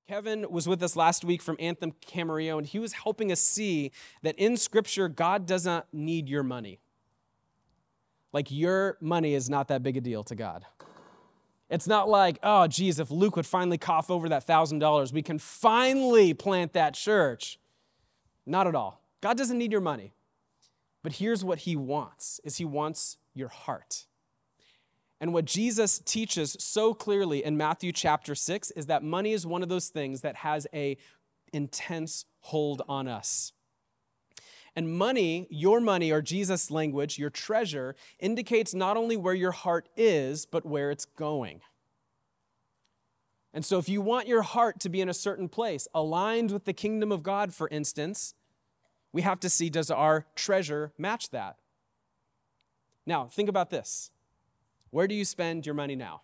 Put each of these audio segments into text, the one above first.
Kevin was with us last week from Anthem Camarillo, and he was helping us see that in Scripture, God doesn't need your money. Like, your money is not that big a deal to God. It's not like, oh, geez, if Luke would finally cough over that $1,000, we can finally plant that church. Not at all. God doesn't need your money. But here's what he wants, is he wants your heart. And what Jesus teaches so clearly in Matthew chapter 6 is that money is one of those things that has an intense hold on us. And money, your money, or Jesus' language, your treasure, indicates not only where your heart is, but where it's going. And so if you want your heart to be in a certain place, aligned with the kingdom of God, for instance, we have to see, does our treasure match that? Now, think about this. Where do you spend your money now?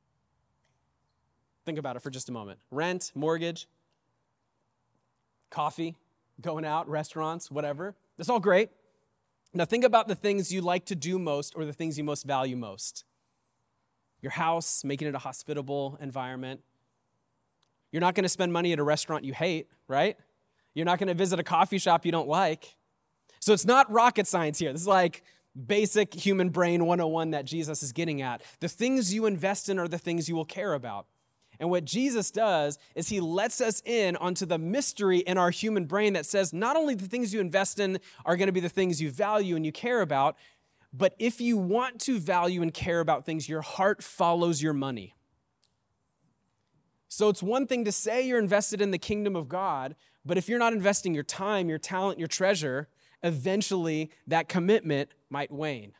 Think about it for just a moment. Rent, mortgage, coffee, going out, restaurants, whatever. That's all great. Now think about the things you like to do most or the things you most value most. Your house, making it a hospitable environment. You're not going to spend money at a restaurant you hate, right? You're not going to visit a coffee shop you don't like. So it's not rocket science here. This is like basic human brain 101 that Jesus is getting at. The things you invest in are the things you will care about. And what Jesus does is he lets us in onto the mystery in our human brain that says not only the things you invest in are going to be the things you value and you care about, but if you want to value and care about things, your heart follows your money. So it's one thing to say you're invested in the kingdom of God, but if you're not investing your time, your talent, your treasure, eventually that commitment might wane.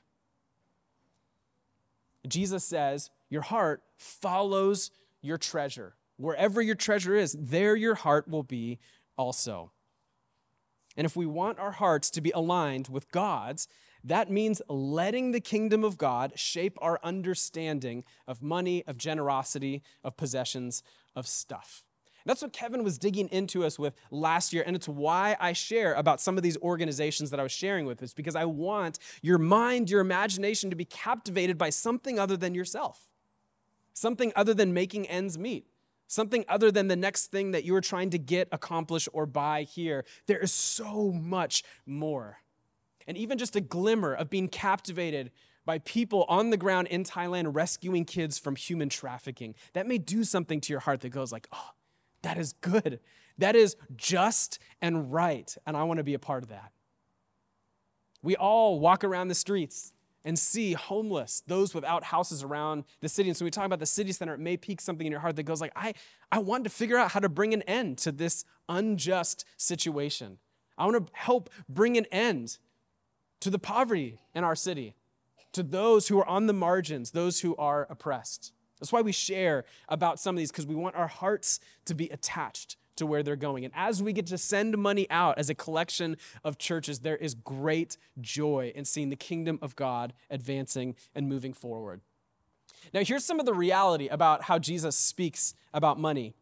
Jesus says your heart follows your treasure. Wherever your treasure is, there your heart will be also. And if we want our hearts to be aligned with God's, that means letting the kingdom of God shape our understanding of money, of generosity, of possessions, of stuff. That's what Kevin was digging into us with last year, and it's why I share about some of these organizations that I was sharing with us, because I want your mind, your imagination to be captivated by something other than yourself, something other than making ends meet, something other than the next thing that you are trying to get, accomplish, or buy here. There is so much more. And even just a glimmer of being captivated by people on the ground in Thailand rescuing kids from human trafficking, that may do something to your heart that goes like, oh, that is good. That is just and right, and I want to be a part of that. We all walk around the streets and see homeless, those without houses around the city. And so we talk about the city center, it may pique something in your heart that goes like, I want to figure out how to bring an end to this unjust situation. I want to help bring an end to the poverty in our city, to those who are on the margins, those who are oppressed. That's why we share about some of these, because we want our hearts to be attached to where they're going. And as we get to send money out as a collection of churches, there is great joy in seeing the kingdom of God advancing and moving forward. Now, here's some of the reality about how Jesus speaks about money.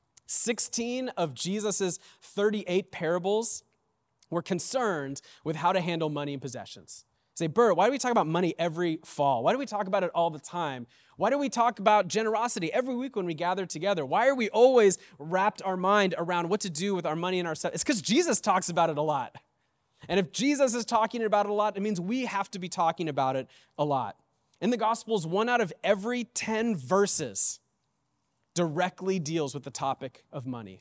16 of Jesus's 38 parables were concerned with how to handle money and possessions. Say, Bert, why do we talk about money every fall? Why do we talk about it all the time? Why do we talk about generosity every week when we gather together? Why are we always wrapped our mind around what to do with our money and our stuff? It's because Jesus talks about it a lot. And if Jesus is talking about it a lot, it means we have to be talking about it a lot. In the Gospels, 1 out of every 10 verses directly deals with the topic of money.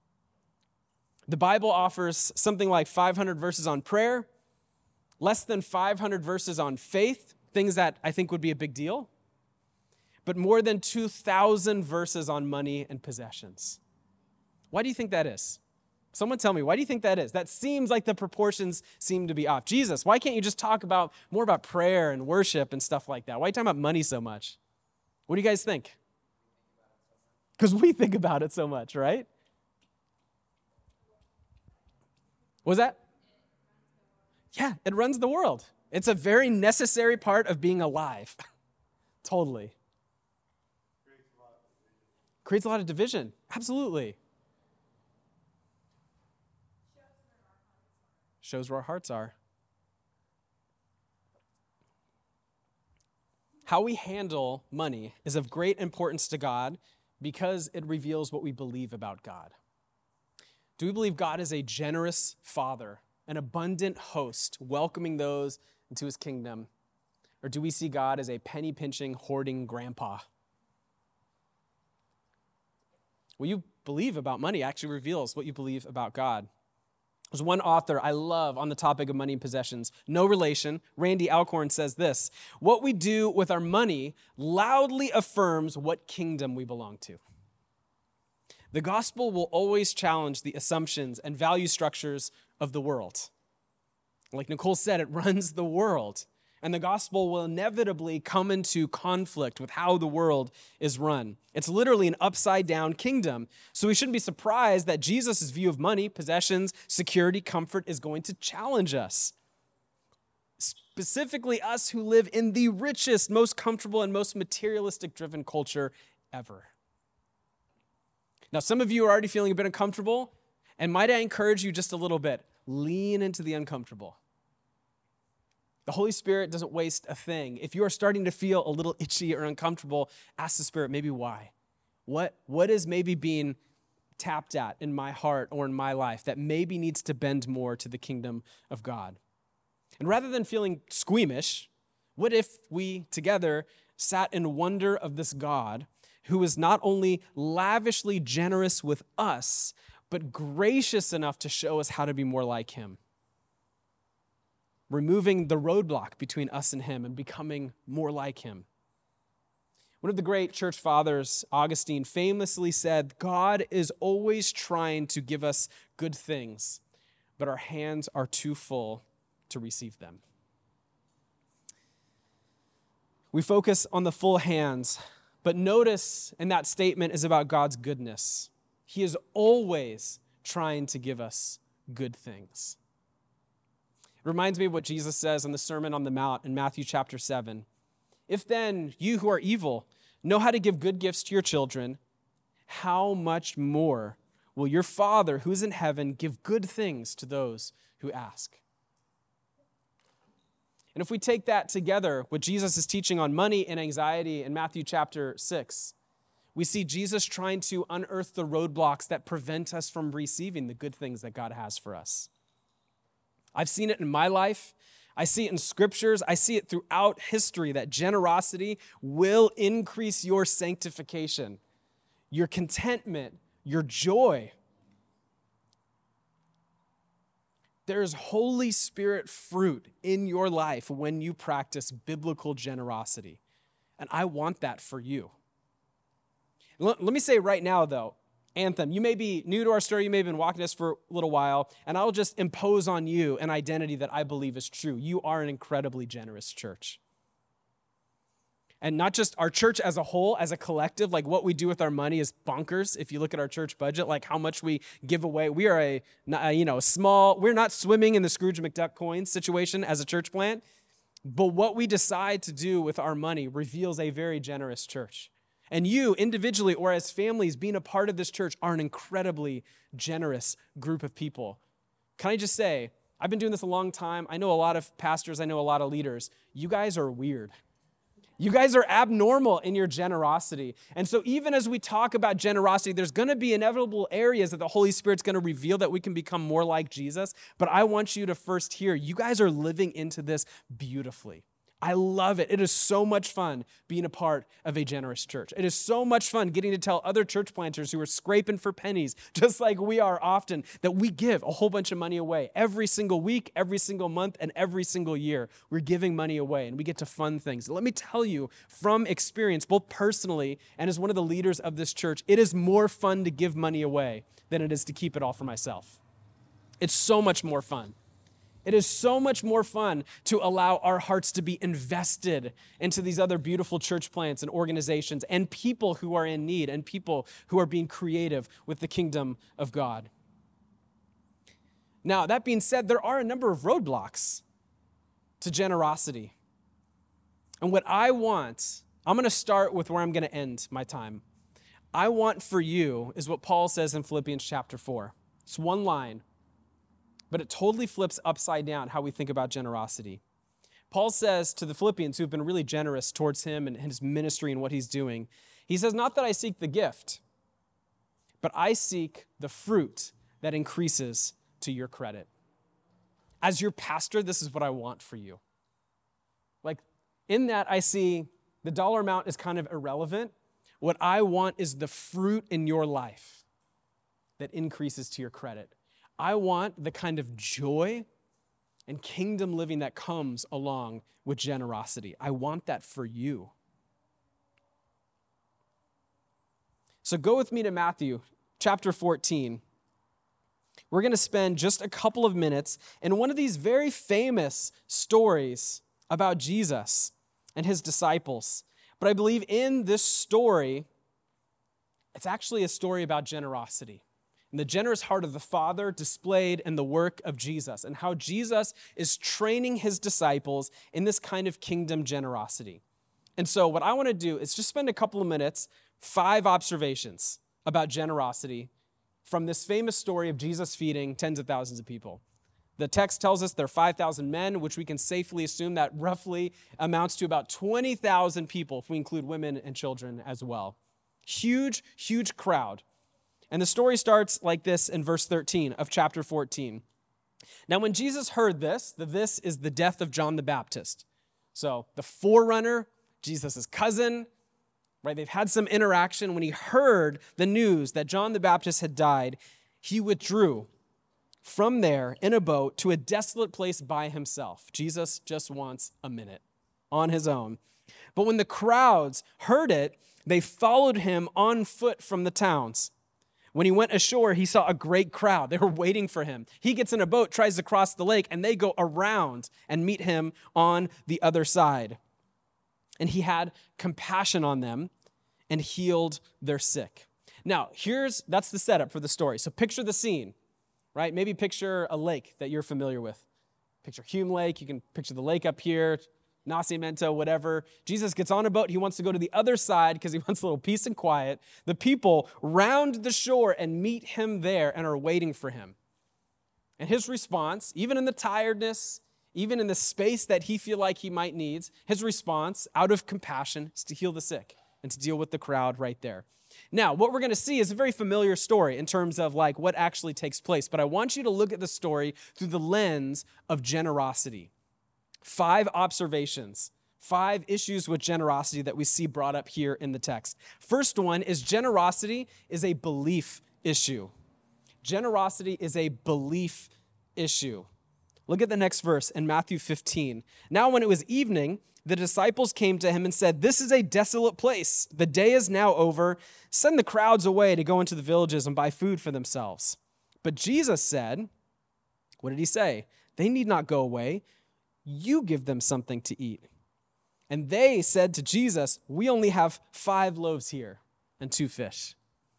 The Bible offers something like 500 verses on prayer, less than 500 verses on faith, things that I think would be a big deal, but more than 2,000 verses on money and possessions. Why do you think that is? Someone tell me, why do you think that is? That seems like the proportions seem to be off. Jesus, why can't you just talk more about prayer and worship and stuff like that? Why are you talking about money so much? What do you guys think? Because we think about it so much, right? What was that? Yeah, it runs the world. It's a very necessary part of being alive. Totally. Creates a lot of division. Absolutely. Shows where our hearts are. How we handle money is of great importance to God Because it reveals what we believe about God. Do we believe God is a generous Father, an abundant host, welcoming those into his kingdom? Or do we see God as a penny-pinching, hoarding grandpa? What you believe about money actually reveals what you believe about God. There's one author I love on the topic of money and possessions, no relation. Randy Alcorn says this: what we do with our money loudly affirms what kingdom we belong to. The gospel will always challenge the assumptions and value structures of the world. Like Nicole said, it runs the world. And the gospel will inevitably come into conflict with how the world is run. It's literally an upside-down kingdom. So we shouldn't be surprised that Jesus' view of money, possessions, security, comfort is going to challenge us. Specifically us who live in the richest, most comfortable, and most materialistic-driven culture ever. Now, some of you are already feeling a bit uncomfortable, and might I encourage you just a little bit, lean into the uncomfortable. The Holy Spirit doesn't waste a thing. If you are starting to feel a little itchy or uncomfortable, ask the Spirit maybe why. What is maybe being tapped at in my heart or in my life that maybe needs to bend more to the kingdom of God? And rather than feeling squeamish, what if we together sat in wonder of this God who is not only lavishly generous with us, but gracious enough to show us how to be more like him? Removing the roadblock between us and him and becoming more like him. One of the great church fathers, Augustine, famously said, God is always trying to give us good things, but our hands are too full to receive them. We focus on the full hands, but notice in that statement is about God's goodness. He is always trying to give us good things. It reminds me of what Jesus says in the Sermon on the Mount in Matthew chapter 7. If then you who are evil know how to give good gifts to your children, how much more will your Father who is in heaven give good things to those who ask? And if we take that together, what Jesus is teaching on money and anxiety in Matthew chapter 6, we see Jesus trying to unearth the roadblocks that prevent us from receiving the good things that God has for us. I've seen it in my life. I see it in scriptures. I see it throughout history that generosity will increase your sanctification, your contentment, your joy. There's Holy Spirit fruit in your life when you practice biblical generosity. And I want that for you. Let me say right now, though, Anthem, you may be new to our story, you may have been walking us for a little while, and I'll just impose on you an identity that I believe is true. You are an incredibly generous church. And not just our church as a whole, as a collective, like what we do with our money is bonkers. If you look at our church budget, like how much we give away, we are a small, we're not swimming in the Scrooge McDuck coins situation as a church plant, but what we decide to do with our money reveals a very generous church. And you, individually or as families, being a part of this church are an incredibly generous group of people. Can I just say, I've been doing this a long time. I know a lot of pastors. I know a lot of leaders. You guys are weird. You guys are abnormal in your generosity. And so even as we talk about generosity, there's going to be inevitable areas that the Holy Spirit's going to reveal that we can become more like Jesus. But I want you to first hear, you guys are living into this beautifully. I love it. It is so much fun being a part of a generous church. It is so much fun getting to tell other church planters who are scraping for pennies, just like we are often, that we give a whole bunch of money away. Every single week, every single month, and every single year, we're giving money away, and we get to fund things. Let me tell you from experience, both personally and as one of the leaders of this church, it is more fun to give money away than it is to keep it all for myself. It's so much more fun. It is so much more fun to allow our hearts to be invested into these other beautiful church plants and organizations and people who are in need and people who are being creative with the kingdom of God. Now, that being said, there are a number of roadblocks to generosity. And what I want, I'm going to start with where I'm going to end my time. I want for you is what Paul says in Philippians chapter 4. It's one line. But it totally flips upside down how we think about generosity. Paul says to the Philippians who have been really generous towards him and his ministry and what he's doing, He says, not that I seek the gift, but I seek the fruit that increases to your credit. As your pastor, this is what I want for you. Like, in that, I see the dollar amount is kind of irrelevant. What I want is the fruit in your life that increases to your credit. I want the kind of joy and kingdom living that comes along with generosity. I want that for you. So go with me to Matthew chapter 14. We're going to spend just a couple of minutes in one of these very famous stories about Jesus and his disciples. But I believe in this story, it's actually a story about generosity and the generous heart of the Father displayed in the work of Jesus and how Jesus is training his disciples in this kind of kingdom generosity. And so what I want to do is just spend a couple of minutes, 5 observations about generosity from this famous story of Jesus feeding tens of thousands of people. The text tells us there are 5,000 men, which we can safely assume that roughly amounts to about 20,000 people if we include women and children as well. Huge, huge crowd. And the story starts like this in verse 13 of chapter 14. Now, when Jesus heard this is the death of John the Baptist. So the forerunner, Jesus' cousin, right? They've had some interaction. When he heard the news that John the Baptist had died, he withdrew from there in a boat to a desolate place by himself. Jesus just wants a minute on his own. But when the crowds heard it, they followed him on foot from the towns. When he went ashore, he saw a great crowd. They were waiting for him. He gets in a boat, tries to cross the lake, and they go around and meet him on the other side. And he had compassion on them and healed their sick. Now, that's the setup for the story. So picture the scene, right? Maybe picture a lake that you're familiar with. Picture Hume Lake. You can picture the lake up here, Nacimiento, whatever. Jesus gets on a boat. He wants to go to the other side because he wants a little peace and quiet. The people round the shore and meet him there and are waiting for him. And his response, even in the tiredness, even in the space that he feel like he might need, his response, out of compassion, is to heal the sick and to deal with the crowd right there. Now, what we're going to see is a very familiar story in terms of like what actually takes place, but I want you to look at the story through the lens of generosity. 5 observations, 5 issues with generosity that we see brought up here in the text. First one is generosity is a belief issue. Generosity is a belief issue. Look at the next verse in Matthew 15. Now, when it was evening, the disciples came to him and said, "This is a desolate place. The day is now over. Send the crowds away to go into the villages and buy food for themselves." But Jesus said, what did he say? "They need not go away. You give them something to eat." And they said to Jesus, "We only have 5 loaves here and 2 fish."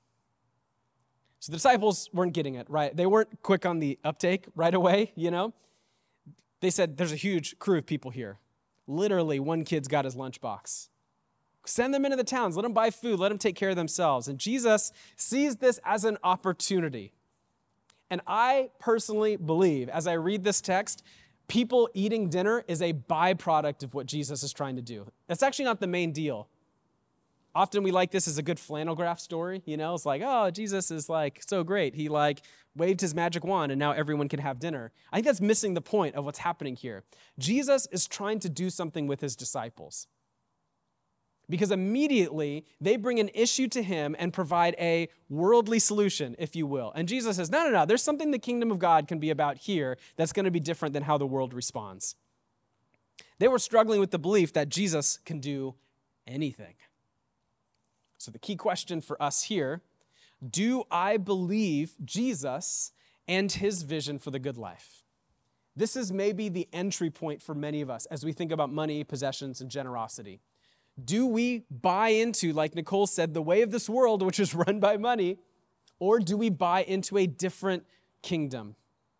So the disciples weren't getting it, right? They weren't quick on the uptake right away, They said, "There's a huge crew of people here. Literally, one kid's got his lunchbox. Send them into the towns. Let them buy food. Let them take care of themselves." And Jesus sees this as an opportunity. And I personally believe, as I read this text, people eating dinner is a byproduct of what Jesus is trying to do. That's actually not the main deal. Often we like this as a good flannel graph story, It's like, oh, Jesus is like so great. He waved his magic wand and now everyone can have dinner. I think that's missing the point of what's happening here. Jesus is trying to do something with his disciples. Because immediately they bring an issue to him and provide a worldly solution, if you will. And Jesus says, no, there's something the kingdom of God can be about here that's going to be different than how the world responds. They were struggling with the belief that Jesus can do anything. So the key question for us here, do I believe Jesus and his vision for the good life? This is maybe the entry point for many of us as we think about money, possessions, and generosity. Do we buy into, like Nicole said, the way of this world, which is run by money, or do we buy into a different kingdom?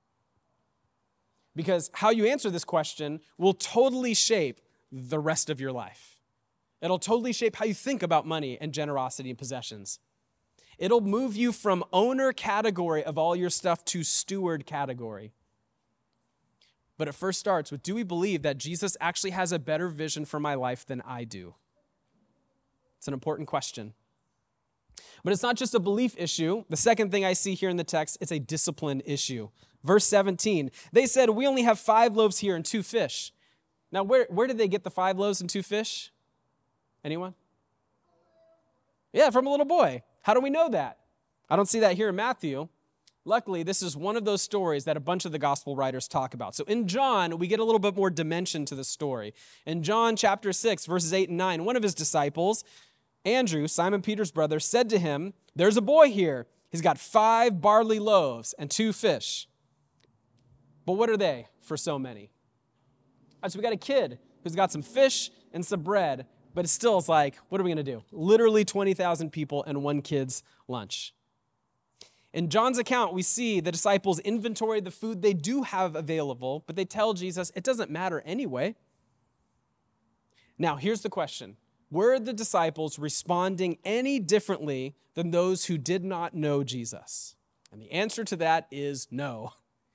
Because how you answer this question will totally shape the rest of your life. It'll totally shape how you think about money and generosity and possessions. It'll move you from owner category of all your stuff to steward category. But it first starts with, do we believe that Jesus actually has a better vision for my life than I do? It's an important question But it's not just a belief issue. The second thing I see here in the text, it's a discipline issue. Verse 17, they said, we only have 5 loaves here and 2 fish. Now, where did they get the 5 loaves and 2 fish? Anyone? Yeah, from a little boy. How do we know that? I don't see that here in Matthew. Luckily, this is one of those stories that a bunch of the gospel writers talk about. So in John, we get a little bit more dimension to the story. In John chapter 6, verses 8 and 9, one of his disciples, Andrew, Simon Peter's brother, said to him, there's a boy here. He's got 5 barley loaves and 2 fish. But what are they for so many? So we got a kid who's got some fish and some bread, but it still is like, what are we going to do? Literally 20,000 people and one kid's lunch. In John's account, we see the disciples inventory the food they do have available, but they tell Jesus it doesn't matter anyway. Now, here's the question. Were the disciples responding any differently than those who did not know Jesus? And the answer to that is no.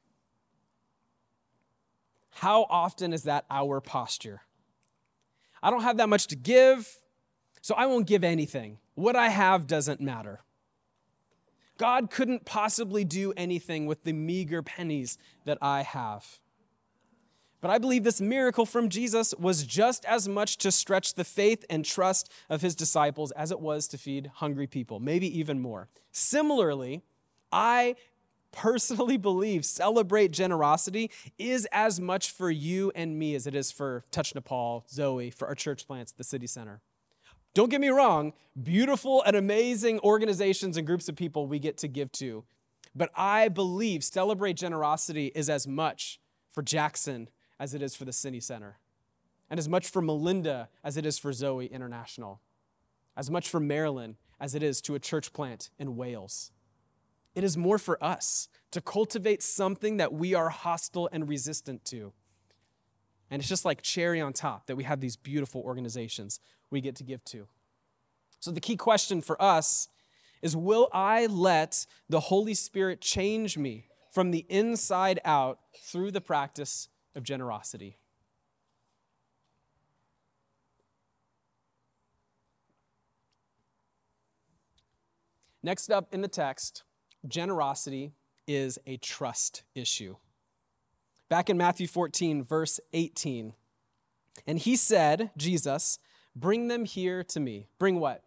How often is that our posture? I don't have that much to give, so I won't give anything. What I have doesn't matter. God couldn't possibly do anything with the meager pennies that I have. But I believe this miracle from Jesus was just as much to stretch the faith and trust of his disciples as it was to feed hungry people, maybe even more. Similarly, I personally believe Celebrate Generosity is as much for you and me as it is for Touch Nepal, Zoe, for our church plants at the city center. Don't get me wrong, beautiful and amazing organizations and groups of people we get to give to. But I believe Celebrate Generosity is as much for Jackson as it is for the city center, and as much for Melinda as it is for Zoe International, as much for Maryland as it is to a church plant in Wales. It is more for us to cultivate something that we are hostile and resistant to. And it's just like cherry on top that we have these beautiful organizations we get to give to. So the key question for us is, will I let the Holy Spirit change me from the inside out through the practice of generosity? Next up in the text, generosity is a trust issue. Back in Matthew 14, verse 18, and he said, Jesus, bring them here to me. Bring what?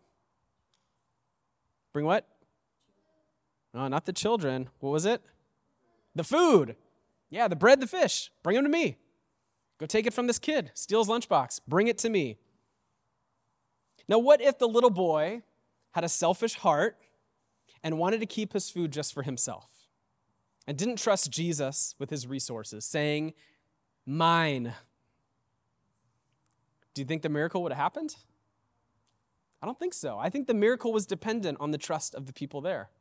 Bring what? No, not the children. What was it? The food. Yeah, the bread, the fish. Bring them to me. Go take it from this kid. Steal his lunchbox. Bring it to me. Now, what if the little boy had a selfish heart and wanted to keep his food just for himself and didn't trust Jesus with his resources, saying, mine? Do you think the miracle would have happened? I don't think so. I think the miracle was dependent on the trust of the people there.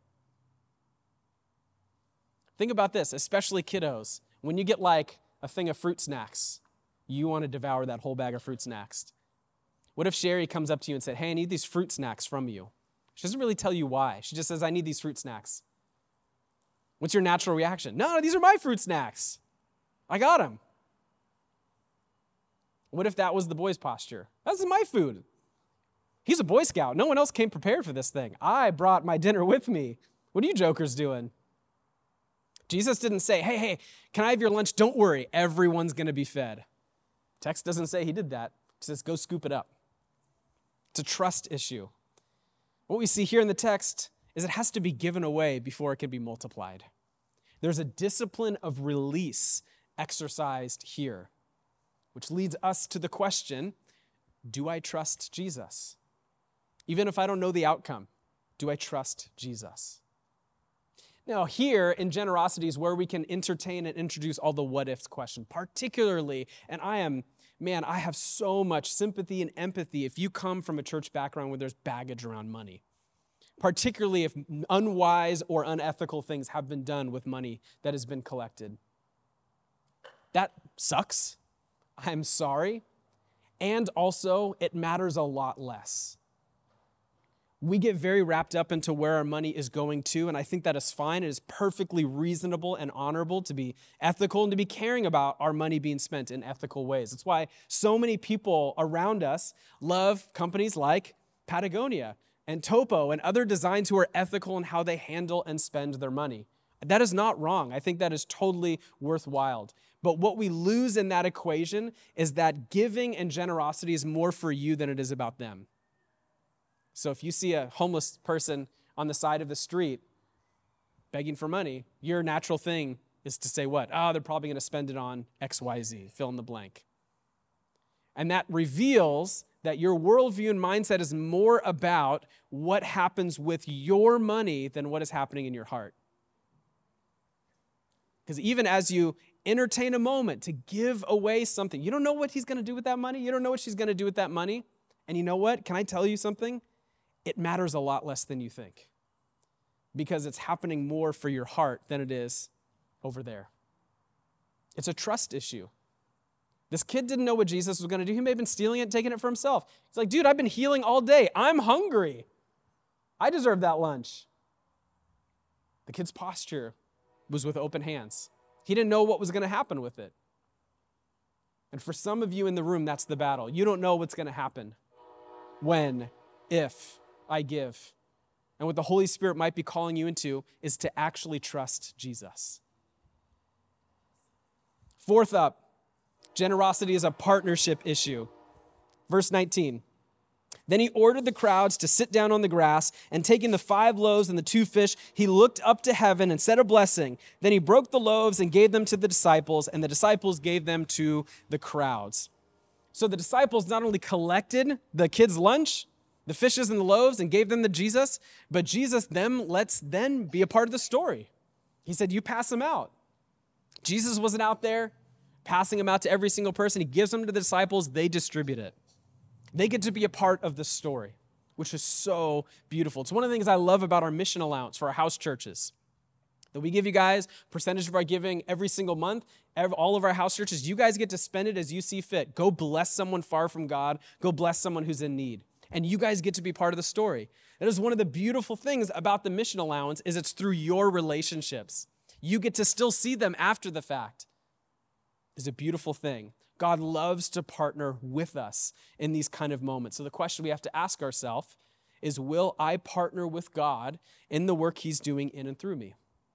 Think about this, especially kiddos. When you get like a thing of fruit snacks, you want to devour that whole bag of fruit snacks. What if Sherry comes up to you and said, hey, I need these fruit snacks from you? She doesn't really tell you why. She just says, I need these fruit snacks. What's your natural reaction? No, these are my fruit snacks. I got them. What if that was the boy's posture? This is my food. He's a Boy Scout. No one else came prepared for this thing. I brought my dinner with me. What are you jokers doing? Jesus didn't say, hey, can I have your lunch? Don't worry, everyone's going to be fed. Text doesn't say he did that. It says, go scoop it up. It's a trust issue. What we see here in the text is it has to be given away before it can be multiplied. There's a discipline of release exercised here, which leads us to the question, do I trust Jesus? Even if I don't know the outcome, do I trust Jesus? Now, here in generosity is where we can entertain and introduce all the what-ifs question, particularly, and I have so much sympathy and empathy if you come from a church background where there's baggage around money, particularly if unwise or unethical things have been done with money that has been collected. That sucks. I'm sorry. And also, it matters a lot less. We get very wrapped up into where our money is going to, and I think that is fine. It is perfectly reasonable and honorable to be ethical and to be caring about our money being spent in ethical ways. That's why so many people around us love companies like Patagonia and Topo and other designs who are ethical in how they handle and spend their money. That is not wrong. I think that is totally worthwhile. But what we lose in that equation is that giving and generosity is more for you than it is about them. So if you see a homeless person on the side of the street begging for money, your natural thing is to say what? Oh, they're probably going to spend it on XYZ, fill in the blank. And that reveals that your worldview and mindset is more about what happens with your money than what is happening in your heart. Because even as you entertain a moment to give away something, you don't know what he's going to do with that money. You don't know what she's going to do with that money. And you know what? Can I tell you something? It matters a lot less than you think. Because it's happening more for your heart than it is over there. It's a trust issue. This kid didn't know what Jesus was going to do. He may have been stealing it and taking it for himself. He's like, dude, I've been healing all day. I'm hungry. I deserve that lunch. The kid's posture was with open hands. He didn't know what was going to happen with it. And for some of you in the room, that's the battle. You don't know what's going to happen when, if I give. And what the Holy Spirit might be calling you into is to actually trust Jesus. Fourth up, generosity is a partnership issue. Verse 19. Then he ordered the crowds to sit down on the grass, and taking the 5 loaves and the 2 fish, he looked up to heaven and said a blessing. Then he broke the loaves and gave them to the disciples, and the disciples gave them to the crowds. So the disciples not only collected the kids' lunch, the fishes and the loaves, and gave them to Jesus, but Jesus lets them be a part of the story. He said, you pass them out. Jesus wasn't out there passing them out to every single person. He gives them to the disciples. They distribute it. They get to be a part of the story, which is so beautiful. It's one of the things I love about our mission allowance for our house churches, that we give you guys a percentage of our giving every single month. All of our house churches, you guys get to spend it as you see fit. Go bless someone far from God. Go bless someone who's in need. And you guys get to be part of the story. That is one of the beautiful things about the mission allowance is it's through your relationships. You get to still see them after the fact. It's a beautiful thing. God loves to partner with us in these kind of moments. So the question we have to ask ourselves is, will I partner with God in the work he's doing in and through me?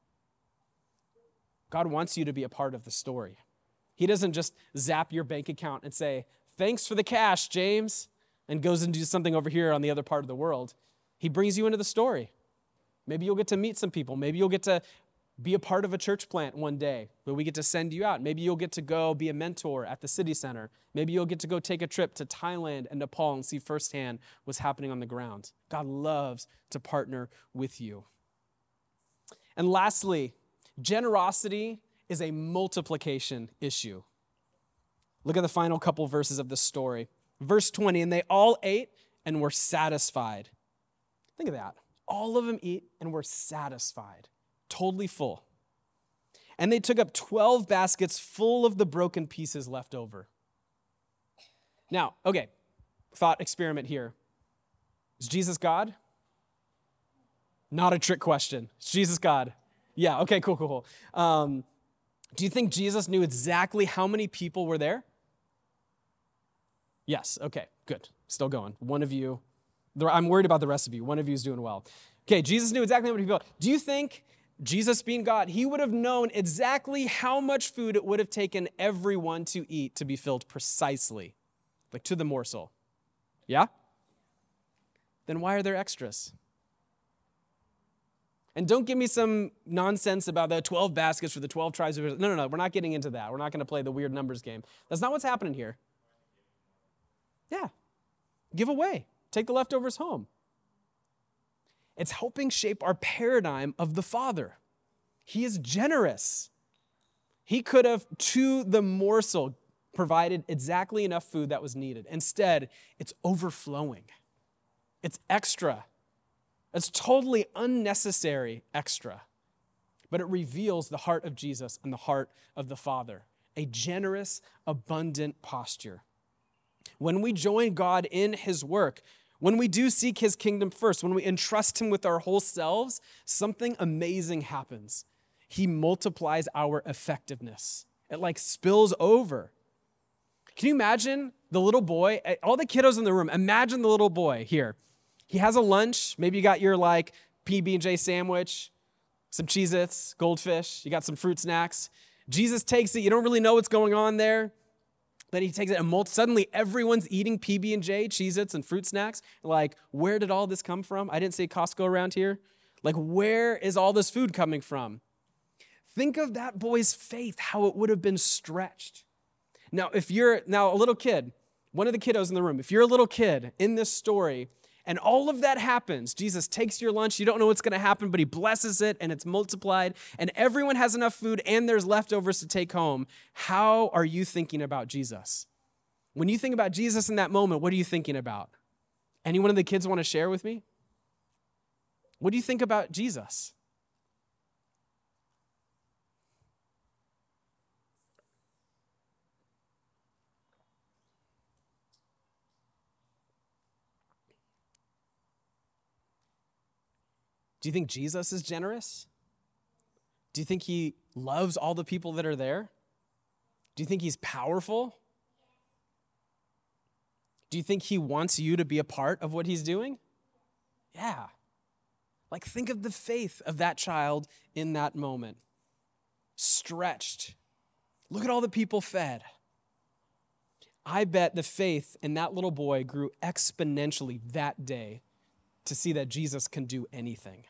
God wants you to be a part of the story. He doesn't just zap your bank account and say, thanks for the cash, James, and goes and do something over here on the other part of the world. He brings you into the story. Maybe you'll get to meet some people. Maybe you'll get to be a part of a church plant one day where we get to send you out. Maybe you'll get to go be a mentor at the city center. Maybe you'll get to go take a trip to Thailand and Nepal and see firsthand what's happening on the ground. God loves to partner with you. And lastly, generosity is a multiplication issue. Look at the final couple verses of the story. Verse 20, and they all ate and were satisfied. Think of that. All of them eat and were satisfied. Totally full. And they took up 12 baskets full of the broken pieces left over. Now, okay, thought experiment here. Is Jesus God? Not a trick question. Is Jesus God? Yeah, okay, cool. Do you think Jesus knew exactly how many people were there? Yes, okay, good. Still going. One of you, I'm worried about the rest of you. One of you is doing well. Okay, Jesus knew exactly how many people. Do you think Jesus being God, he would have known exactly how much food it would have taken everyone to eat to be filled precisely, like to the morsel? Yeah? Then why are there extras? And don't give me some nonsense about the 12 baskets for the 12 tribes. No, we're not getting into that. We're not going to play the weird numbers game. That's not what's happening here. Yeah, give away. Take the leftovers home. It's helping shape our paradigm of the Father. He is generous. He could have, to the morsel, provided exactly enough food that was needed. Instead, it's overflowing. It's extra. It's totally unnecessary extra. But it reveals the heart of Jesus and the heart of the Father. A generous, abundant posture. When we join God in his work, when we do seek his kingdom first, when we entrust him with our whole selves, something amazing happens. He multiplies our effectiveness. It spills over. Can you imagine the little boy, all the kiddos in the room, imagine the little boy here. He has a lunch. Maybe you got your like PB&J sandwich, some Cheez-Its, goldfish. You got some fruit snacks. Jesus takes it. You don't really know what's going on there. Then he takes it and suddenly everyone's eating PB&J, Cheez-Its, and fruit snacks. Like, where did all this come from? I didn't say Costco around here. Like, where is all this food coming from? Think of that boy's faith, how it would have been stretched. Now, if you're a little kid, one of the kiddos in the room, if you're a little kid in this story, and all of that happens, Jesus takes your lunch, you don't know what's going to happen, but he blesses it, and it's multiplied, and everyone has enough food, and there's leftovers to take home. How are you thinking about Jesus? When you think about Jesus in that moment, what are you thinking about? Any one of the kids want to share with me? What do you think about Jesus? Do you think Jesus is generous? Do you think he loves all the people that are there? Do you think he's powerful? Do you think he wants you to be a part of what he's doing? Yeah. Like, think of the faith of that child in that moment. Stretched. Look at all the people fed. I bet the faith in that little boy grew exponentially that day to see that Jesus can do anything.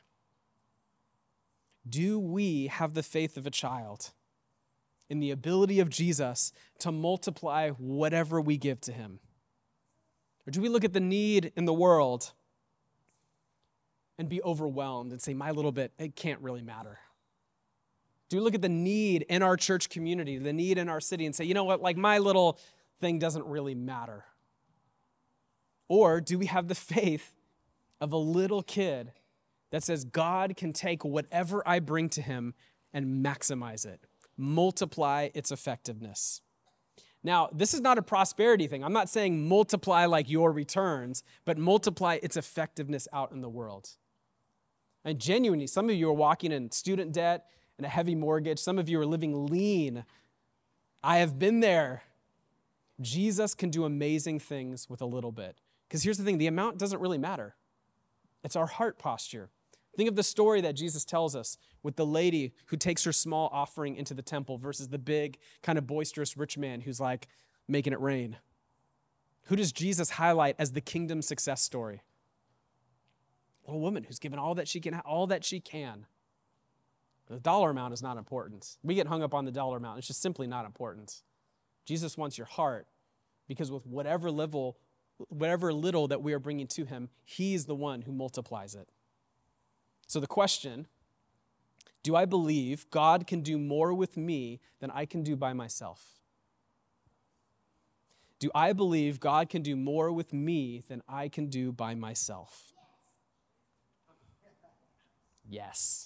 Do we have the faith of a child in the ability of Jesus to multiply whatever we give to him? Or do we look at the need in the world and be overwhelmed and say, my little bit, it can't really matter? Do we look at the need in our church community, the need in our city, and say, you know what, like my little thing doesn't really matter? Or do we have the faith of a little kid that says God can take whatever I bring to him and maximize it, multiply its effectiveness? Now, this is not a prosperity thing. I'm not saying multiply like your returns, but multiply its effectiveness out in the world. And genuinely, some of you are walking in student debt and a heavy mortgage. Some of you are living lean. I have been there. Jesus can do amazing things with a little bit. Because here's the thing, the amount doesn't really matter. It's our heart posture. Think of the story that Jesus tells us with the lady who takes her small offering into the temple versus the big, kind of boisterous rich man who's like making it rain. Who does Jesus highlight as the kingdom success story? A woman who's given all that she can. The dollar amount is not important. We get hung up on the dollar amount. It's just simply not important. Jesus wants your heart because with whatever little that we are bringing to him, he's the one who multiplies it. So the question, do I believe God can do more with me than I can do by myself? Do I believe God can do more with me than I can do by myself? Yes.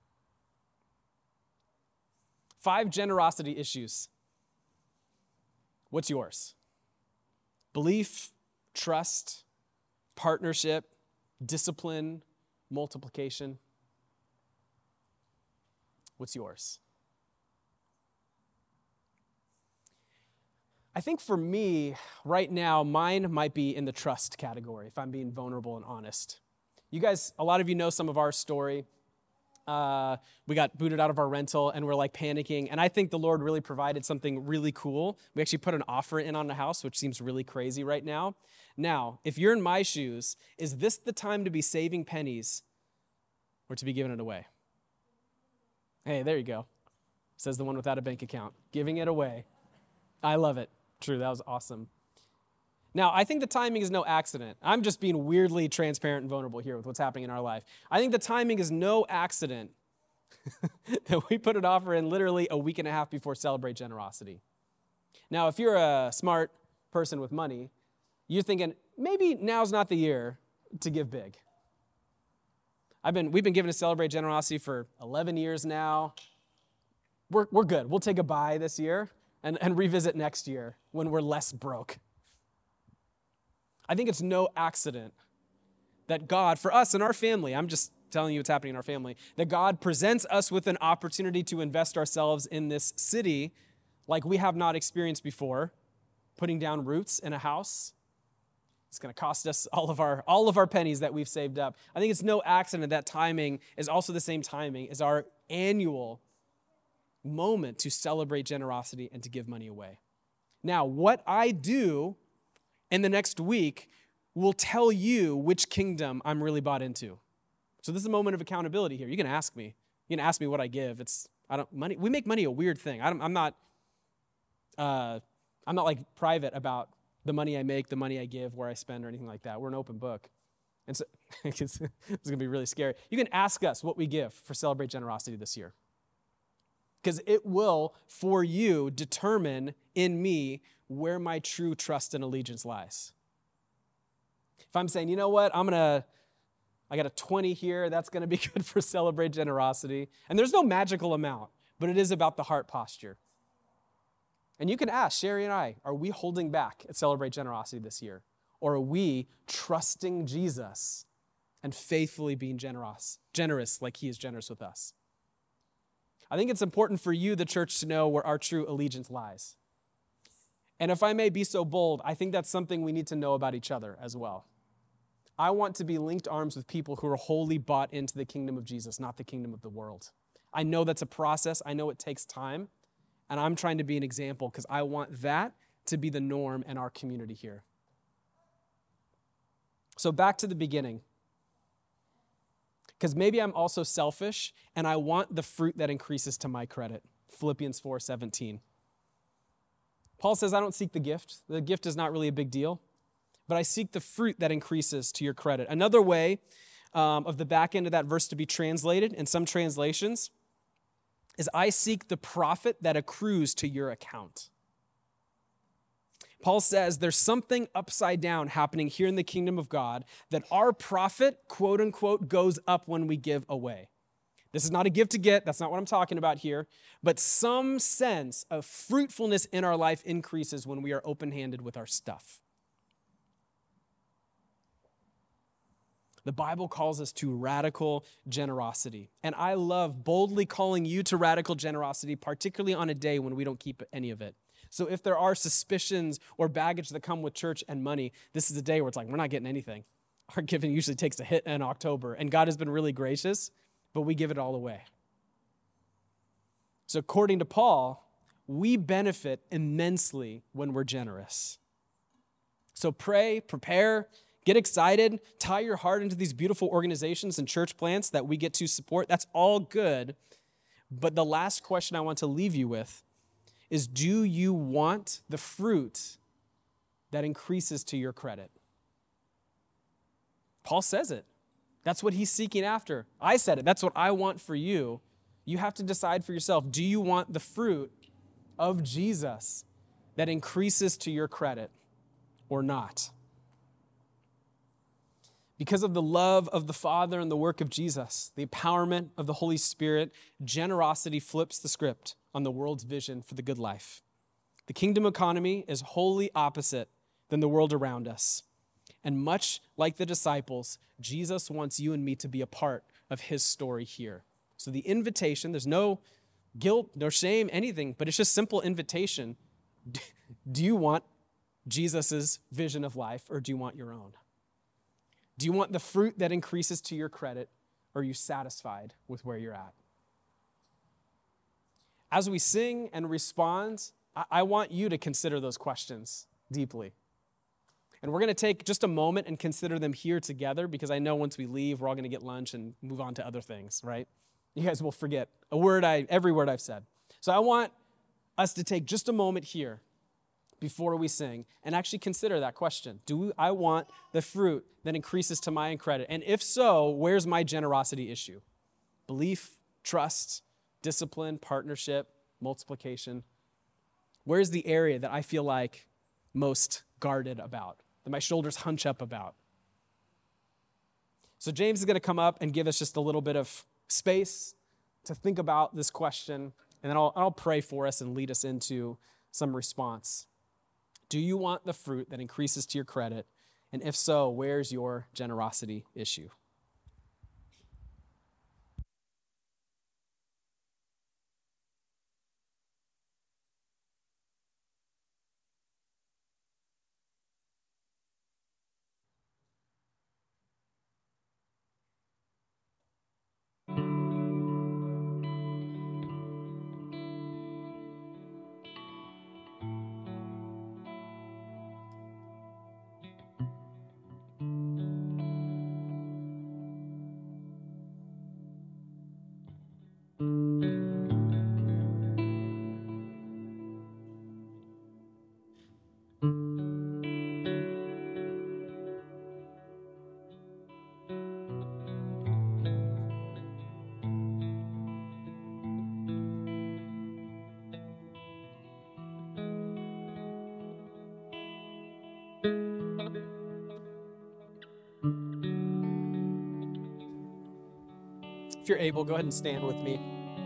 5 generosity issues. What's yours? Belief, trust, partnership, discipline, multiplication. What's yours? I think for me, right now, mine might be in the trust category, if I'm being vulnerable and honest. You guys, a lot of you know some of our story. We got booted out of our rental and we're like panicking. And I think the Lord really provided something really cool. We actually put an offer in on the house, which seems really crazy right now. Now, if you're in my shoes, is this the time to be saving pennies or to be giving it away? Hey, there you go. Says the one without a bank account. Giving it away. I love it. True, that was awesome. Now, I think the timing is no accident. I'm just being weirdly transparent and vulnerable here with what's happening in our life. I think the timing is no accident that we put an offer in literally a week and a half before Celebrate Generosity. Now, if you're a smart person with money, you're thinking, maybe now's not the year to give big. We've been giving to Celebrate Generosity for 11 years now. We're good. We'll take a bye this year and revisit next year when we're less broke. I think it's no accident that God, for us and our family, I'm just telling you what's happening in our family, that God presents us with an opportunity to invest ourselves in this city like we have not experienced before, putting down roots in a house. It's going to cost us all of our pennies that we've saved up. I think it's no accident that timing is also the same timing as our annual moment to celebrate generosity and to give money away. Now, what I do in the next week will tell you which kingdom I'm really bought into. So this is a moment of accountability here. You can ask me. You can ask me what I give. Money. We make money a weird thing. I'm not like private about the money I make, the money I give, where I spend, or anything like that. We're an open book. And so this is going to be really scary. You can ask us what we give for Celebrate Generosity this year. Because it will, for you, determine in me where my true trust and allegiance lies. If I'm saying, you know what, I got a 20 here, that's going to be good for Celebrate Generosity. And there's no magical amount, but it is about the heart posture. And you can ask, Sherry and I, are we holding back at Celebrate Generosity this year? Or are we trusting Jesus and faithfully being generous like he is generous with us? I think it's important for you, the church, to know where our true allegiance lies. And if I may be so bold, I think that's something we need to know about each other as well. I want to be linked arms with people who are wholly bought into the kingdom of Jesus, not the kingdom of the world. I know that's a process. I know it takes time. And I'm trying to be an example because I want that to be the norm in our community here. So back to the beginning. Because maybe I'm also selfish and I want the fruit that increases to my credit. Philippians 4:17. Paul says, I don't seek the gift. The gift is not really a big deal. But I seek the fruit that increases to your credit. Another way of the back end of that verse to be translated in some translations is I seek the profit that accrues to your account. Paul says there's something upside down happening here in the kingdom of God, that our profit, quote unquote, goes up when we give away. This is not a give to get. That's not what I'm talking about here. But some sense of fruitfulness in our life increases when we are open-handed with our stuff. The Bible calls us to radical generosity. And I love boldly calling you to radical generosity, particularly on a day when we don't keep any of it. So if there are suspicions or baggage that come with church and money, this is a day where it's like, we're not getting anything. Our giving usually takes a hit in October, and God has been really gracious, but we give it all away. So according to Paul, we benefit immensely when we're generous. So pray, prepare, get excited, tie your heart into these beautiful organizations and church plants that we get to support. That's all good. But the last question I want to leave you with is, do you want the fruit that increases to your credit? Paul says it. That's what he's seeking after. I said it. That's what I want for you. You have to decide for yourself, do you want the fruit of Jesus that increases to your credit or not? Because of the love of the Father and the work of Jesus, the empowerment of the Holy Spirit, generosity flips the script on the world's vision for the good life. The kingdom economy is wholly opposite than the world around us. And much like the disciples, Jesus wants you and me to be a part of his story here. So the invitation, there's no guilt, no shame, anything, but it's just simple invitation. Do you want Jesus' vision of life, or do you want your own? Do you want the fruit that increases to your credit, or are you satisfied with where you're at? As we sing and respond, I want you to consider those questions deeply. And we're going to take just a moment and consider them here together, because I know once we leave, we're all going to get lunch and move on to other things, right? You guys will forget every word I've said. So I want us to take just a moment here before we sing and actually consider that question. Do I want the fruit that increases to my credit? And if so, where's my generosity issue? Belief, trust, discipline, partnership, multiplication. Where's the area that I feel like most guarded about, that my shoulders hunch up about? So James is going to come up and give us just a little bit of space to think about this question, and then I'll pray for us and lead us into some response. Do you want the fruit that increases to your credit? And if so, where's your generosity issue? If you're able, go ahead and stand with me.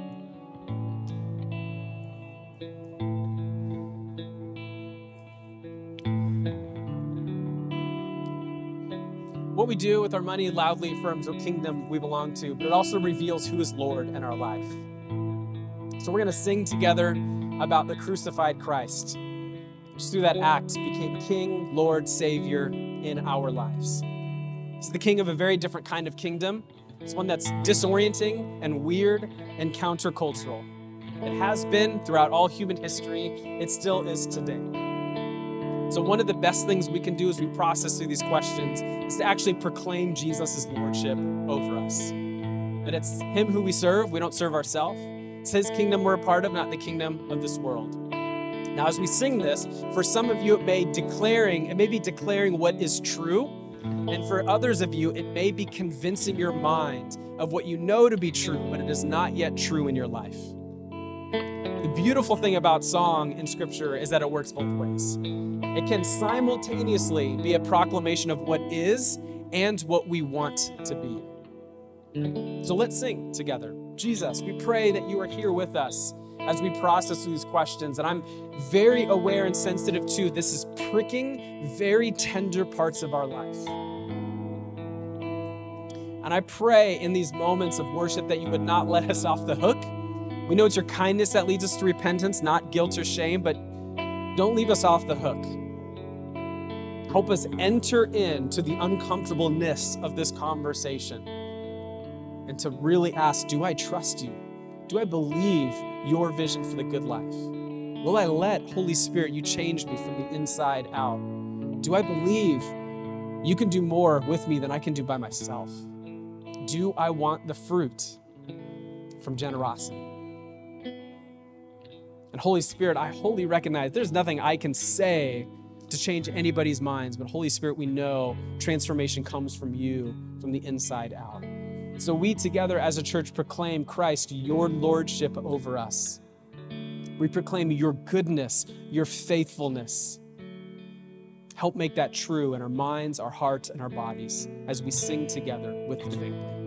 What we do with our money loudly affirms what kingdom we belong to, but it also reveals who is Lord in our life. So we're going to sing together about the crucified Christ, which through that act became King, Lord, Savior in our lives. He's the king of a very different kind of kingdom. It's one that's disorienting and weird and countercultural. It has been throughout all human history. It still is today. So one of the best things we can do as we process through these questions is to actually proclaim Jesus' lordship over us. That it's him who we serve. We don't serve ourselves. It's his kingdom we're a part of, not the kingdom of this world. Now, as we sing this, for some of you, it may be declaring what is true. And for others of you, it may be convincing your mind of what you know to be true, but it is not yet true in your life. The beautiful thing about song in Scripture is that it works both ways. It can simultaneously be a proclamation of what is and what we want to be. So let's sing together. Jesus, we pray that you are here with us as we process through these questions. And I'm very aware and sensitive to this is pricking very tender parts of our life. And I pray in these moments of worship that you would not let us off the hook. We know it's your kindness that leads us to repentance, not guilt or shame, but don't leave us off the hook. Help us enter into the uncomfortableness of this conversation and to really ask, do I trust you? Do I believe your vision for the good life? Will I let Holy Spirit, you change me from the inside out? Do I believe you can do more with me than I can do by myself? Do I want the fruit from generosity? And Holy Spirit, I wholly recognize there's nothing I can say to change anybody's minds, but Holy Spirit, we know transformation comes from you, from the inside out. So we together as a church proclaim Christ, your lordship over us. We proclaim your goodness, your faithfulness. Help make that true in our minds, our hearts, and our bodies as we sing together with the family.